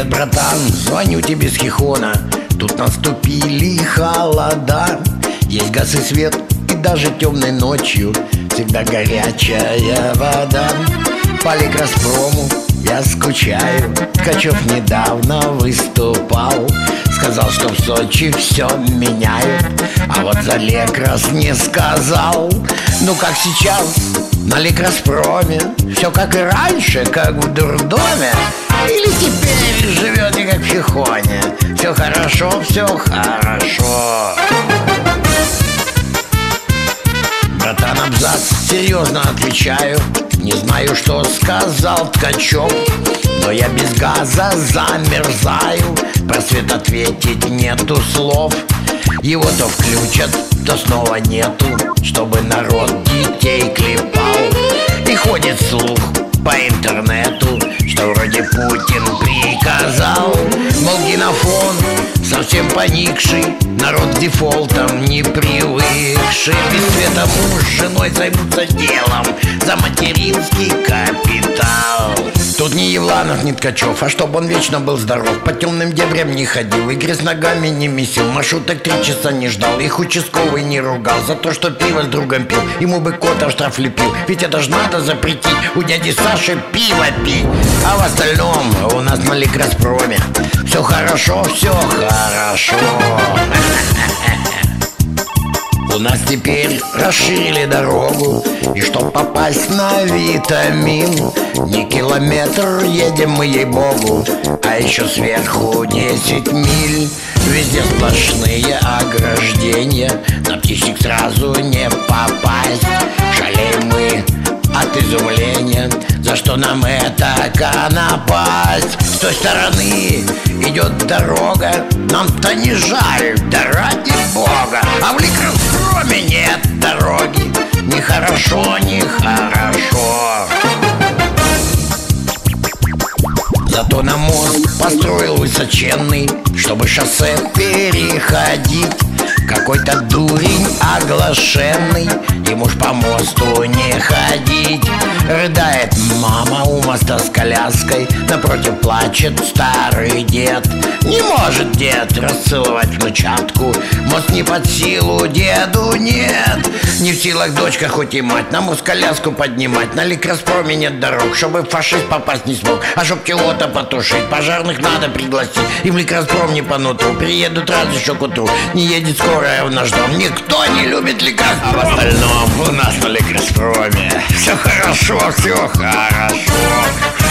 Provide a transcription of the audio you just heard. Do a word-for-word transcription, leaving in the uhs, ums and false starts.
Привет, братан, звоню тебе с Хихона. Тут наступили холода. Есть газ и свет, и даже темной ночью всегда горячая вода. По Лекроспрому я скучаю. Ткачев недавно выступал, сказал, что в Сочи все меняют, а вот за Лекрос не сказал. Ну как сейчас на Лекроспроме, все как и раньше, как в дурдоме. Или теперь живете как в Хихоне? Все хорошо, все хорошо. Братан, абзац, серьезно отвечаю. Не знаю, что сказал Ткачев, но я без газа замерзаю. Про свет ответить нету слов. Его то включат, то снова нету, чтобы народ детей клепал. И ходит слух по интернету, что вроде Путин приказал, мол, генофон совсем поникший, народ к дефолтам не привыкший. Без света муж с женой займутся делом за материнский капитал. Тут ни Евланов, ни Ткачев, а чтоб он вечно был здоров, по темным дебрям не ходил, и грязь ногами не месил, маршруток три часа не ждал, их участковый не ругал за то, что пиво с другом пил, ему бы кота в штраф лепил, ведь это ж надо запретить у дяди Саши пиво пить. А в остальном у нас на Лекроспроме все хорошо, все хорошо. У нас теперь расширили дорогу, и чтоб попасть на Витамин, не километр едем мы, ей-богу, а еще сверху десять миль. Везде сплошные ограждения, на птичник сразу не попасть. Шалеем мы от изумления, за что нам это напасть. С той стороны идет дорога, нам-то не жаль, да ради бога. А в Лекроспроме нет дороги, ни хорошо, ни хорошо. Зато на мост построил высоченный, чтобы шоссе переходить. Какой-то дурень оглашенный, ему ж по мосту не ходить. Рыдает мама у моста с коляской, напротив плачет старый дед. Не может дед расцеловать внучатку, мост не под силу деду, нет. Не в силах дочка, хоть и мать, на мост коляску поднимать. На Лекроспроме нет дорог, чтобы фашист попасть не смог. А чтоб чего-то потушить, пожарных надо пригласить. Им Лекроспром не по нутру, приедут раз еще к утру. Не едет скорая в наш дом, никто не любит Лекроспром. А в остальном у нас на Лекроспроме все хорошо, все хорошо.